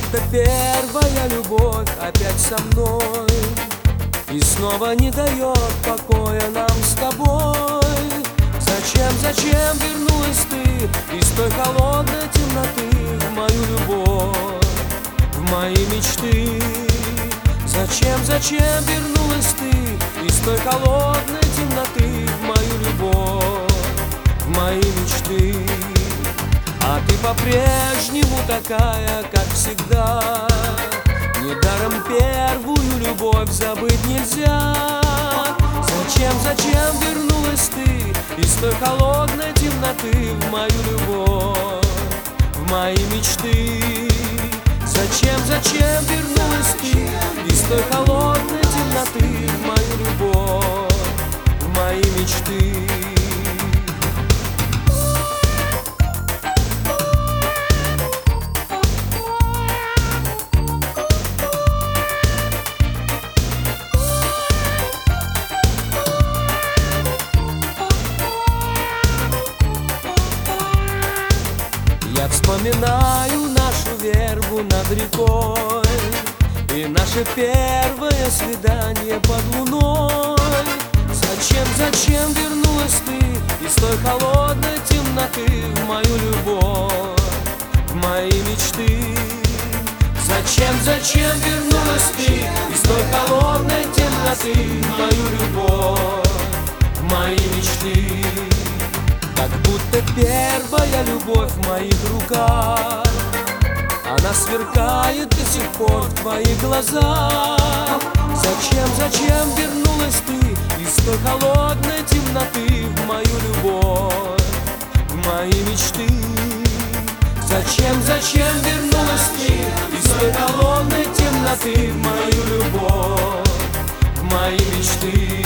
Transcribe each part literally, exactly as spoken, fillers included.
будто первая любовь опять со мной, и снова не дает покоя нам с тобой. Зачем, зачем вернулась ты из той холодной темноты в мою любовь, в мои мечты? Зачем, зачем вернулась ты из той холодной темноты в мою любовь, в мои мечты? А ты по-прежнему такая, как всегда. Недаром первую любовь забыть нельзя. Зачем, зачем вернулась ты из той холодной темноты в мою любовь, в мои мечты? Зачем, зачем вернулась ты из той холодной темноты в мою любовь, в мои мечты? Я вспоминаю нашу вербу над рекой и наше первое свидание под луной. Зачем, зачем вернулась ты из той холодной темноты в мою любовь, в мои мечты? Зачем, зачем вернулась ты из той холодной темноты в мою любовь, в мои мечты? Как будто первая любовь в моих руках, она сверкает до сих пор в твоих глазах. Зачем, зачем вернулась ты из той холодной темноты в мою любовь, в мои мечты? Зачем, зачем вернулась ты из той холодной темноты в мою любовь, в мои мечты?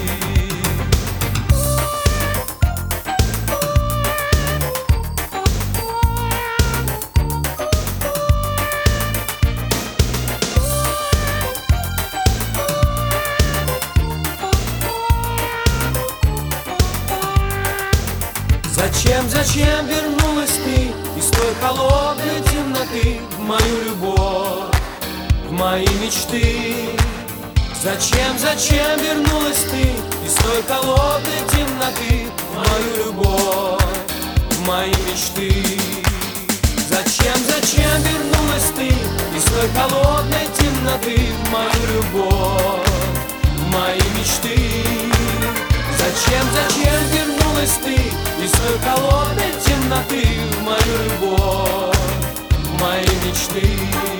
Зачем, зачем вернулась ты из той холодной темноты в мою любовь, в мои мечты? Зачем, зачем вернулась ты из той холодной темноты в мою любовь, в мои мечты? Зачем, зачем вернулась ты из той холодной темноты в мою любовь, в мои мечты? Зачем, зачем вернулась ты из той холодной темноты в мою любовь, в мои мечты?